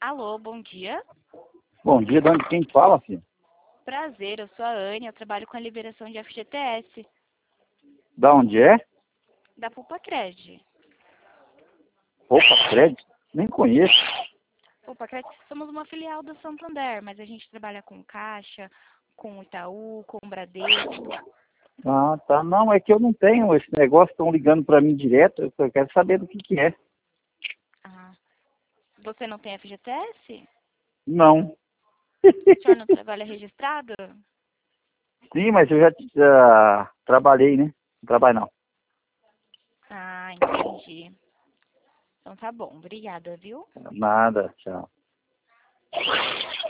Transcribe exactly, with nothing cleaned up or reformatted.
Alô, bom dia. Bom dia, de onde quem fala, filho? Prazer, eu sou a Anne, eu trabalho com a liberação de F G T S, Da onde é? da Pulpacred. Opa, crédito? Nem conheço. Pulpacred, somos uma filial do Santander, mas a gente trabalha com Caixa, com Itaú, com Bradesco. Ah, tá. Não, é que eu não tenho esse negócio, estão ligando pra mim direto, eu eu quero saber do que que é. Ah, você não tem F G T S? Não. O senhor não trabalha registrado? Sim, mas eu já, já trabalhei, né? Não trabalho não. Ah, entendi. Então tá bom, obrigada, viu? Nada, tchau.